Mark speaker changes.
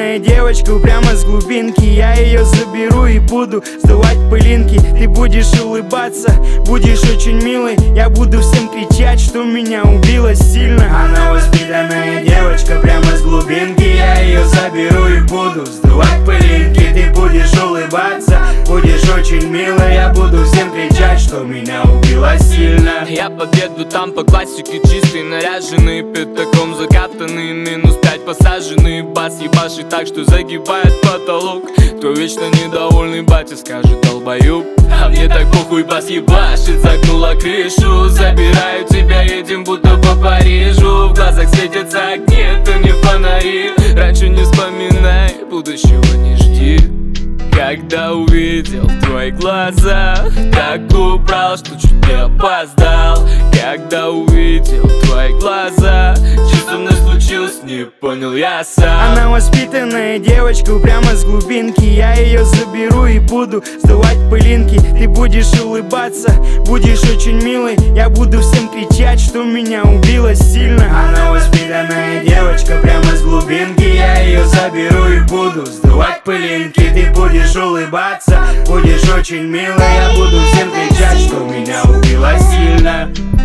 Speaker 1: воспитанная девочка прямо с глубинки. Я ее заберу и буду сдувать пылинки. Ты будешь улыбаться, будешь очень милой. Я буду всем кричать, что меня убило сильно. Она воспитанная девочка прямо с глубинки. Я ее заберу и буду сдувать пылинки. Ты будешь улыбаться, будешь очень милой. Я буду всем кричать, что меня убило сильно.
Speaker 2: Я подъеду там по классике, чистый, наряженный, пятаком закатанный, -5 посаженный, бас ебашит так, что загибает потолок. Кто вечно недовольный, батя скажет долбоёб. А мне так похуй, бас ебашит, загнула крышу. Забираю тебя, едем будто по Парижу. В глазах светятся огни, это не фонари. Раньше не вспоминай, будущего не жди. Когда увидел твои глаза, так убрал, что чуть не опоздал. Когда увидел твои глаза, что со мной случилось, не понял я сам.
Speaker 1: Она воспитанная девочка прямо с глубинки. Я ее заберу и буду сдувать пылинки. Ты будешь улыбаться, будешь очень милой. Я буду всем кричать, что меня убило сильно. Она воспитанная девочка прямо с глубинки. Я ее заберу и буду сдувать пылинки. Ты будешь улыбаться, будешь очень милой. Я буду всем кричать, что меня убило сильно.